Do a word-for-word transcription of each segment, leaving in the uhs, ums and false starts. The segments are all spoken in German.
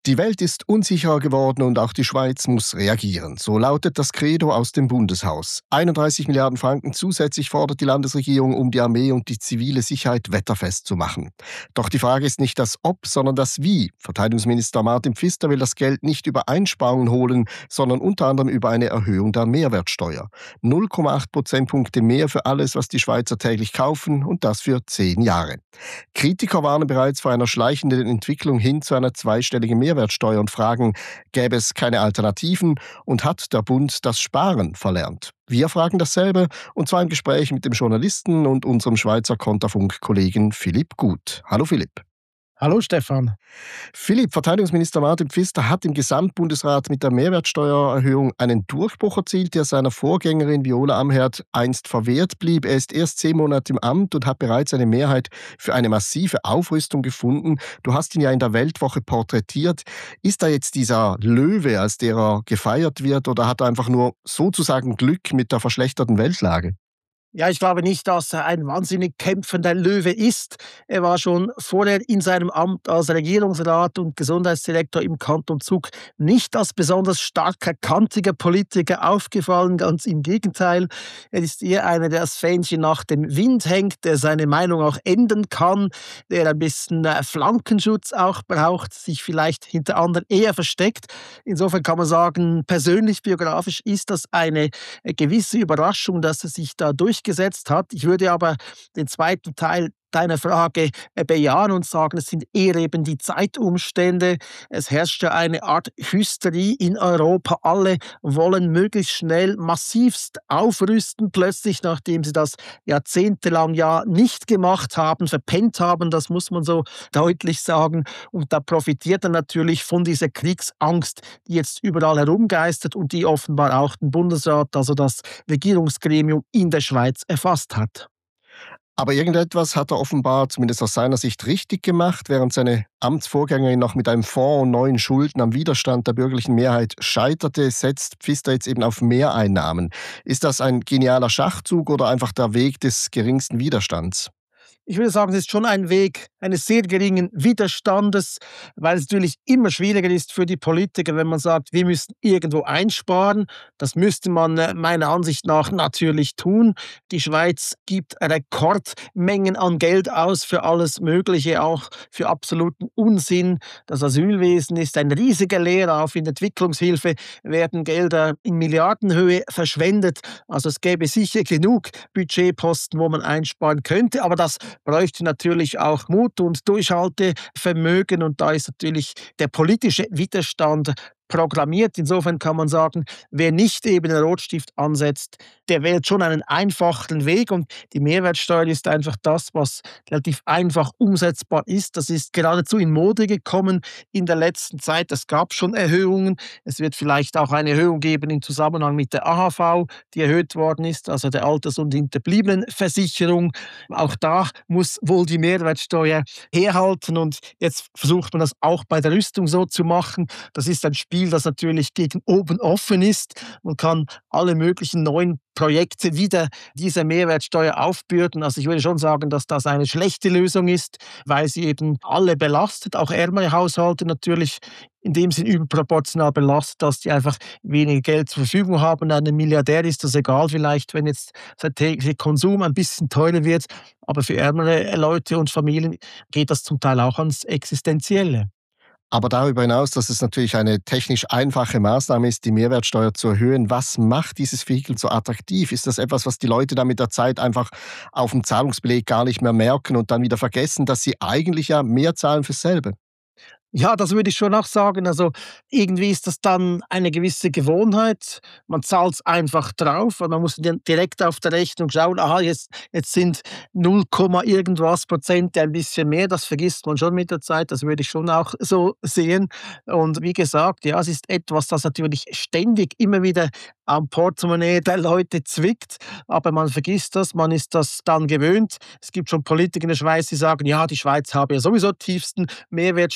Die Welt ist unsicherer geworden und auch die Schweiz muss reagieren. So lautet das Credo aus dem Bundeshaus. einunddreißig Milliarden Franken zusätzlich fordert die Landesregierung, um die Armee und die zivile Sicherheit wetterfest zu machen. Doch die Frage ist nicht das Ob, sondern das Wie. Verteidigungsminister Martin Pfister will das Geld nicht über Einsparungen holen, sondern unter anderem über eine Erhöhung der Mehrwertsteuer. null Komma acht Prozentpunkte mehr für alles, was die Schweizer täglich kaufen, und das für zehn Jahre. Kritiker warnen bereits vor einer schleichenden Entwicklung hin zu einer zweistelligen Mehrwertsteuer und fragen, gäbe es keine Alternativen und hat der Bund das Sparen verlernt? Wir fragen dasselbe, und zwar im Gespräch mit dem Journalisten und unserem Schweizer Konterfunk-Kollegen Philipp Gut. Hallo Philipp. Hallo Stefan. Philipp, Verteidigungsminister Martin Pfister hat im Gesamtbundesrat mit der Mehrwertsteuererhöhung einen Durchbruch erzielt, der seiner Vorgängerin Viola Amherd einst verwehrt blieb. Er ist erst zehn Monate im Amt und hat bereits eine Mehrheit für eine massive Aufrüstung gefunden. Du hast ihn ja in der Weltwoche porträtiert. Ist da jetzt dieser Löwe, als der er gefeiert wird, oder hat er einfach nur sozusagen Glück mit der verschlechterten Weltlage? Ja, ich glaube nicht, dass er ein wahnsinnig kämpfender Löwe ist. Er war schon vorher in seinem Amt als Regierungsrat und Gesundheitsdirektor im Kanton Zug nicht als besonders starker, kantiger Politiker aufgefallen. Ganz im Gegenteil. Er ist eher einer, der das Fähnchen nach dem Wind hängt, der seine Meinung auch ändern kann, der ein bisschen äh, Flankenschutz auch braucht, sich vielleicht hinter anderen eher versteckt. Insofern kann man sagen, persönlich, biografisch ist das eine äh, gewisse Überraschung, dass er sich da durch gesetzt hat. Ich würde aber den zweiten Teil deiner Frage äh, bejahen und sagen, es sind eher eben die Zeitumstände. Es herrscht ja eine Art Hysterie in Europa. Alle wollen möglichst schnell massivst aufrüsten, plötzlich, nachdem sie das jahrzehntelang ja nicht gemacht haben, verpennt haben, das muss man so deutlich sagen. Und da profitiert er natürlich von dieser Kriegsangst, die jetzt überall herumgeistert und die offenbar auch den Bundesrat, also das Regierungsgremium in der Schweiz, erfasst hat. Aber irgendetwas hat er offenbar, zumindest aus seiner Sicht, richtig gemacht. Während seine Amtsvorgängerin noch mit einem Fonds und neuen Schulden am Widerstand der bürgerlichen Mehrheit scheiterte, setzt Pfister jetzt eben auf Mehreinnahmen. Ist das ein genialer Schachzug oder einfach der Weg des geringsten Widerstands? Ich würde sagen, es ist schon ein Weg eines sehr geringen Widerstandes, weil es natürlich immer schwieriger ist für die Politiker, wenn man sagt, wir müssen irgendwo einsparen. Das müsste man äh, meiner Ansicht nach natürlich tun. Die Schweiz gibt Rekordmengen an Geld aus für alles Mögliche, auch für absoluten Unsinn. Das Asylwesen ist ein riesiger Leerlauf. In Entwicklungshilfe werden Gelder in Milliardenhöhe verschwendet. Also es gäbe sicher genug Budgetposten, wo man einsparen könnte, aber das bräuchte natürlich auch Mut und Durchhaltevermögen, und da ist natürlich der politische Widerstand programmiert. Insofern kann man sagen, wer nicht eben den Rotstift ansetzt, der wählt schon einen einfachen Weg, und die Mehrwertsteuer ist einfach das, was relativ einfach umsetzbar ist. Das ist geradezu in Mode gekommen in der letzten Zeit. Es gab schon Erhöhungen. Es wird vielleicht auch eine Erhöhung geben im Zusammenhang mit der A H V, die erhöht worden ist, also der Alters- und Hinterbliebenenversicherung. Auch da muss wohl die Mehrwertsteuer herhalten, und jetzt versucht man das auch bei der Rüstung so zu machen. Das ist ein Spiel, das natürlich gegen oben offen ist. Man kann alle möglichen neuen Projekte wieder dieser Mehrwertsteuer aufbürden. Also ich würde schon sagen, dass das eine schlechte Lösung ist, weil sie eben alle belastet, auch ärmere Haushalte natürlich in dem Sinn überproportional belastet, dass die einfach weniger Geld zur Verfügung haben. Einem Milliardär ist das egal vielleicht, wenn jetzt sein täglicher Konsum ein bisschen teurer wird, aber für ärmere Leute und Familien geht das zum Teil auch ans Existenzielle. Aber darüber hinaus, dass es natürlich eine technisch einfache Maßnahme ist, die Mehrwertsteuer zu erhöhen, was macht dieses Vehikel so attraktiv? Ist das etwas, was die Leute dann mit der Zeit einfach auf dem Zahlungsbeleg gar nicht mehr merken und dann wieder vergessen, dass sie eigentlich ja mehr zahlen fürs selbe? Ja, das würde ich schon auch sagen. Also, irgendwie ist das dann eine gewisse Gewohnheit. Man zahlt es einfach drauf, und man muss dann direkt auf der Rechnung schauen: „Aha, jetzt jetzt sind null Komma irgendwas Prozent ein bisschen mehr.“ Das vergisst man schon mit der Zeit. Das würde ich schon auch so sehen. Und wie gesagt, ja, es ist etwas, das natürlich ständig immer wieder am Portemonnaie der Leute zwickt, aber man vergisst das, man ist das dann gewöhnt. Es gibt schon Politiker in der Schweiz, die sagen: „Ja, die Schweiz habe ja sowieso tiefsten Mehrwertsteuern in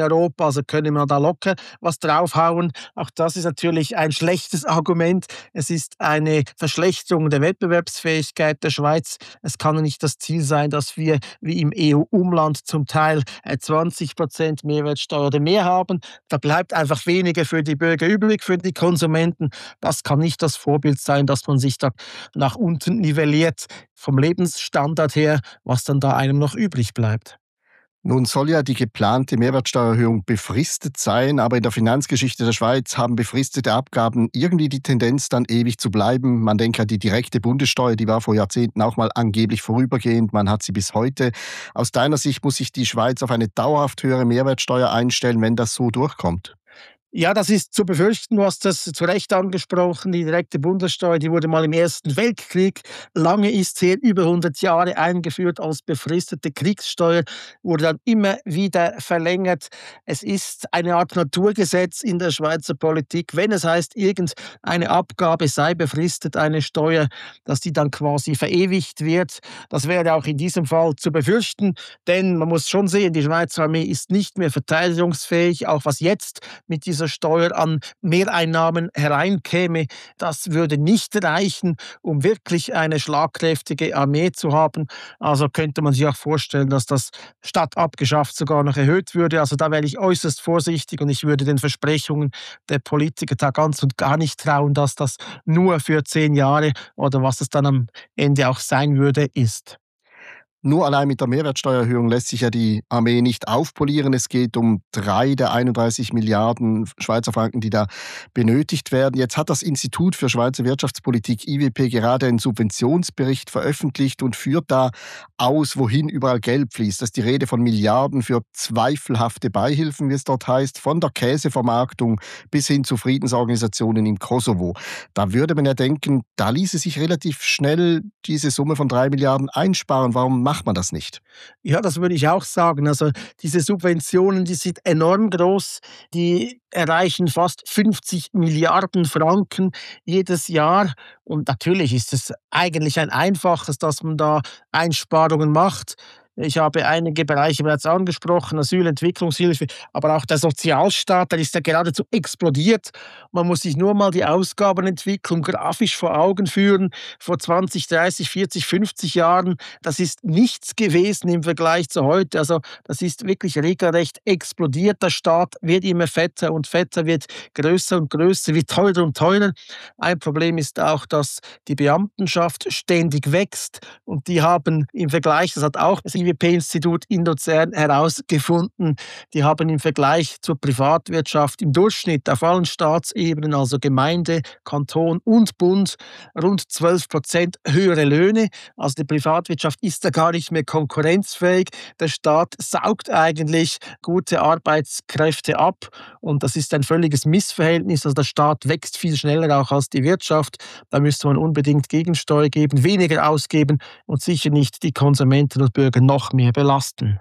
Europa, also können wir da locker was draufhauen. Auch das ist natürlich ein schlechtes Argument. Es ist eine Verschlechterung der Wettbewerbsfähigkeit der Schweiz. Es kann ja nicht das Ziel sein, dass wir wie im E U-Umland zum Teil äh, zwanzig Prozent Mehrwertsteuer oder mehr haben. Da bleibt einfach weniger für die Bürger übrig, für die Konsumenten. Das kann nicht das Vorbild sein, dass man sich da nach unten nivelliert vom Lebensstandard her, was dann da einem noch übrig bleibt. Nun soll ja die geplante Mehrwertsteuererhöhung befristet sein, aber in der Finanzgeschichte der Schweiz haben befristete Abgaben irgendwie die Tendenz, dann ewig zu bleiben. Man denkt an die direkte Bundessteuer, die war vor Jahrzehnten auch mal angeblich vorübergehend, man hat sie bis heute. Aus deiner Sicht muss sich die Schweiz auf eine dauerhaft höhere Mehrwertsteuer einstellen, wenn das so durchkommt? Ja, das ist zu befürchten. Du hast das zu Recht angesprochen. Die direkte Bundessteuer, die wurde mal im Ersten Weltkrieg, lange ist sie her, über hundert Jahre eingeführt als befristete Kriegssteuer, wurde dann immer wieder verlängert. Es ist eine Art Naturgesetz in der Schweizer Politik. Wenn es heißt, irgendeine Abgabe sei befristet, eine Steuer, dass die dann quasi verewigt wird. Das wäre auch in diesem Fall zu befürchten, denn man muss schon sehen, die Schweizer Armee ist nicht mehr verteidigungsfähig, auch was jetzt mit dieser Steuer an Mehreinnahmen hereinkäme. Das würde nicht reichen, um wirklich eine schlagkräftige Armee zu haben. Also könnte man sich auch vorstellen, dass das statt abgeschafft sogar noch erhöht würde. Also da wäre ich äußerst vorsichtig und ich würde den Versprechungen der Politiker da ganz und gar nicht trauen, dass das nur für zehn Jahre oder was es dann am Ende auch sein würde, ist. Nur allein mit der Mehrwertsteuererhöhung lässt sich ja die Armee nicht aufpolieren. Es geht um drei der einunddreißig Milliarden Schweizer Franken, die da benötigt werden. Jetzt hat das Institut für Schweizer Wirtschaftspolitik I W P gerade einen Subventionsbericht veröffentlicht und führt da aus, wohin überall Geld fließt. Das ist die Rede von Milliarden für zweifelhafte Beihilfen, wie es dort heißt, von der Käsevermarktung bis hin zu Friedensorganisationen im Kosovo. Da würde man ja denken, da ließe sich relativ schnell diese Summe von drei Milliarden einsparen. Warum macht man das nicht? Ja, das würde ich auch sagen. Also diese Subventionen, die sind enorm groß. Die erreichen fast fünfzig Milliarden Franken jedes Jahr. Und natürlich ist es eigentlich ein einfaches, dass man da Einsparungen macht. Ich habe einige Bereiche bereits angesprochen, Asyl, Entwicklungshilfe, aber auch der Sozialstaat, der ist ja geradezu explodiert. Man muss sich nur mal die Ausgabenentwicklung grafisch vor Augen führen. Vor zwanzig, dreißig, vierzig, fünfzig Jahren, das ist nichts gewesen im Vergleich zu heute. Also das ist wirklich regelrecht explodiert. Der Staat wird immer fetter und fetter, wird größer und größer, wird teurer und teurer. Ein Problem ist auch, dass die Beamtenschaft ständig wächst und die haben im Vergleich, das hat auch das I W P-Institut in Luzern herausgefunden, die haben im Vergleich zur Privatwirtschaft im Durchschnitt auf allen Staatsebenen, also Gemeinde, Kanton und Bund, rund zwölf Prozent höhere Löhne. Also die Privatwirtschaft ist da gar nicht mehr konkurrenzfähig. Der Staat saugt eigentlich gute Arbeitskräfte ab und das ist ein völliges Missverhältnis. Also der Staat wächst viel schneller auch als die Wirtschaft. Da müsste man unbedingt Gegensteuer geben, weniger ausgeben und sicher nicht die Konsumenten und Bürger noch mehr belasten.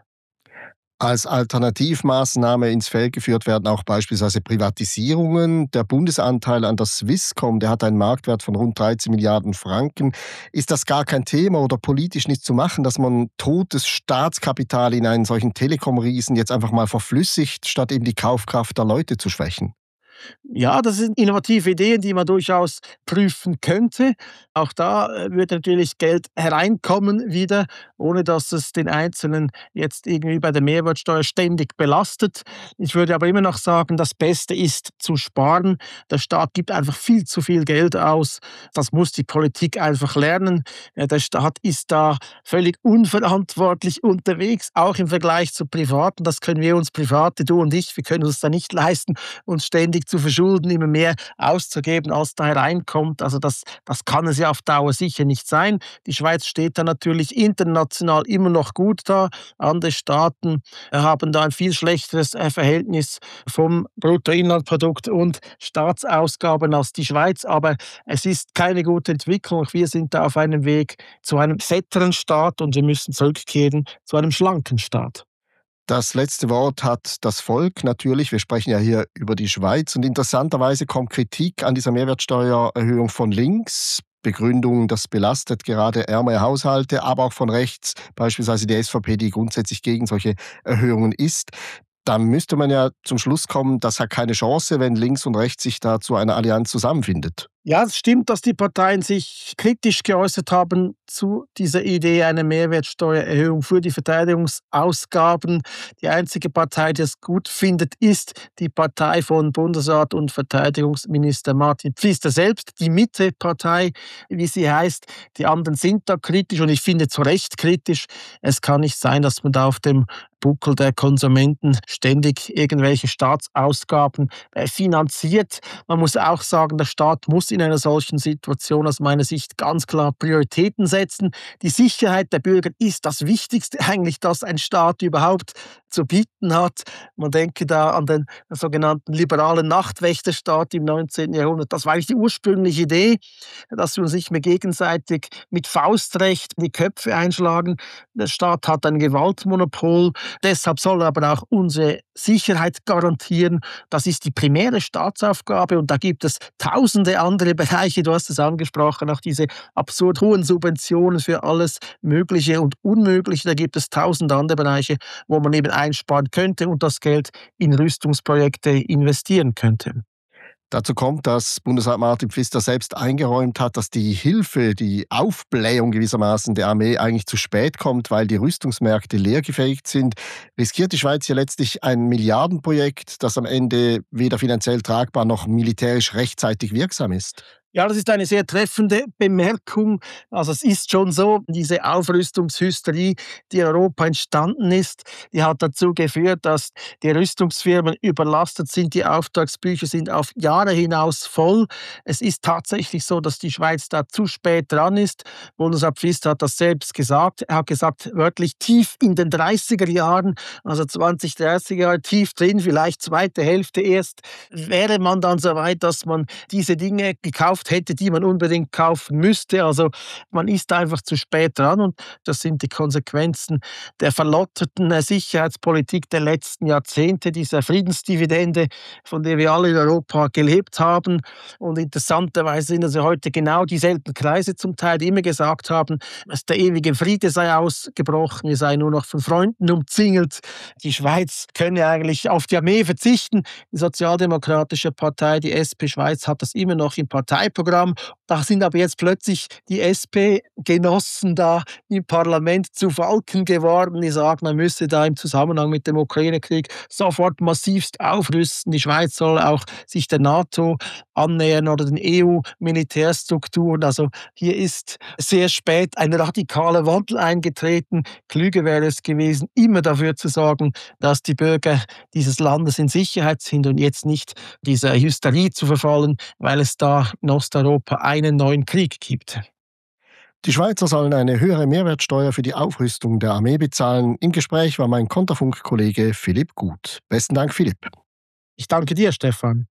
Als Alternativmaßnahme ins Feld geführt werden auch beispielsweise Privatisierungen. Der Bundesanteil an der Swisscom, der hat einen Marktwert von rund dreizehn Milliarden Franken. Ist das gar kein Thema oder politisch nicht zu machen, dass man totes Staatskapital in einen solchen Telekom-Riesen jetzt einfach mal verflüssigt, statt eben die Kaufkraft der Leute zu schwächen? Ja, das sind innovative Ideen, die man durchaus prüfen könnte. Auch da äh, würde natürlich Geld hereinkommen wieder, ohne dass es den Einzelnen jetzt irgendwie bei der Mehrwertsteuer ständig belastet. Ich würde aber immer noch sagen, das Beste ist zu sparen. Der Staat gibt einfach viel zu viel Geld aus. Das muss die Politik einfach lernen. Äh, Der Staat ist da völlig unverantwortlich unterwegs, auch im Vergleich zu Privaten. Das können wir uns Private, du und ich, wir können uns da nicht leisten, uns ständig zu verschulden, immer mehr auszugeben, als da hereinkommt. Also das, das kann es ja auf Dauer sicher nicht sein. Die Schweiz steht da natürlich international immer noch gut da. Andere Staaten haben da ein viel schlechteres äh, Verhältnis vom Bruttoinlandprodukt und Staatsausgaben als die Schweiz. Aber es ist keine gute Entwicklung. Wir sind da auf einem Weg zu einem fetteren Staat und wir müssen zurückkehren zu einem schlanken Staat. Das letzte Wort hat das Volk natürlich. Wir sprechen ja hier über die Schweiz. Und interessanterweise kommt Kritik an dieser Mehrwertsteuererhöhung von links. Begründung, das belastet gerade ärmere Haushalte, aber auch von rechts, beispielsweise die S V P, die grundsätzlich gegen solche Erhöhungen ist. Da müsste man ja zum Schluss kommen, das hat keine Chance, wenn links und rechts sich da zu einer Allianz zusammenfindet. Ja, es stimmt, dass die Parteien sich kritisch geäußert haben zu dieser Idee einer Mehrwertsteuererhöhung für die Verteidigungsausgaben. Die einzige Partei, die es gut findet, ist die Partei von Bundesrat und Verteidigungsminister Martin Pfister selbst, die Mitte-Partei, wie sie heißt. Die anderen sind da kritisch und ich finde zu Recht kritisch. Es kann nicht sein, dass man da auf dem Buckel der Konsumenten ständig irgendwelche Staatsausgaben äh, finanziert. Man muss auch sagen, der Staat muss in einer solchen Situation aus meiner Sicht ganz klar Prioritäten setzen. Die Sicherheit der Bürger ist das Wichtigste eigentlich, das ein Staat überhaupt zu bieten hat. Man denke da an den sogenannten liberalen Nachtwächterstaat im neunzehnten Jahrhundert. Das war eigentlich die ursprüngliche Idee, dass wir uns nicht mehr gegenseitig mit Faustrecht die Köpfe einschlagen. Der Staat hat ein Gewaltmonopol. Deshalb soll er aber auch unsere Sicherheit garantieren. Das ist die primäre Staatsaufgabe und da gibt es tausende andere Bereiche, du hast es angesprochen, auch diese absurd hohen Subventionen für alles Mögliche und Unmögliche. Da gibt es tausende andere Bereiche, wo man eben einsparen könnte und das Geld in Rüstungsprojekte investieren könnte. Dazu kommt, dass Bundesrat Martin Pfister selbst eingeräumt hat, dass die Hilfe, die Aufblähung gewissermaßen der Armee eigentlich zu spät kommt, weil die Rüstungsmärkte leergefegt sind. Riskiert die Schweiz hier letztlich ein Milliardenprojekt, das am Ende weder finanziell tragbar noch militärisch rechtzeitig wirksam ist? Ja, das ist eine sehr treffende Bemerkung. Also es ist schon so, diese Aufrüstungshysterie, die in Europa entstanden ist, die hat dazu geführt, dass die Rüstungsfirmen überlastet sind. Die Auftragsbücher sind auf Jahre hinaus voll. Es ist tatsächlich so, dass die Schweiz da zu spät dran ist. Bundesrat Pfister hat das selbst gesagt. Er hat gesagt, wörtlich tief in den dreißiger Jahren, also zwanzig, dreißig Jahre tief drin, vielleicht zweite Hälfte erst, wäre man dann so weit, dass man diese Dinge gekauft hätte, die man unbedingt kaufen müsste. Also man ist einfach zu spät dran und das sind die Konsequenzen der verlotterten Sicherheitspolitik der letzten Jahrzehnte, dieser Friedensdividende, von der wir alle in Europa gelebt haben. Und interessanterweise sind also heute genau dieselben Kreise zum Teil, die immer gesagt haben, dass der ewige Friede sei ausgebrochen, wir seien nur noch von Freunden umzingelt, die Schweiz könne eigentlich auf die Armee verzichten. Die Sozialdemokratische Partei, die S P Schweiz, hat das immer noch im Parteiprogramm. Da sind aber jetzt plötzlich die S P-Genossen da im Parlament zu Falken geworden, die sagen, man müsse da im Zusammenhang mit dem Ukraine-Krieg sofort massivst aufrüsten. Die Schweiz soll auch sich der NATO annähern oder den E U-Militärstrukturen. Also hier ist sehr spät ein radikaler Wandel eingetreten. Klüger wäre es gewesen, immer dafür zu sorgen, dass die Bürger dieses Landes in Sicherheit sind und jetzt nicht dieser Hysterie zu verfallen, weil es da in Osteuropa einen neuen Krieg gibt. Die Schweizer sollen eine höhere Mehrwertsteuer für die Aufrüstung der Armee bezahlen. Im Gespräch war mein Konterfunk-Kollege Philipp Gut. Besten Dank, Philipp. Ich danke dir, Stefan.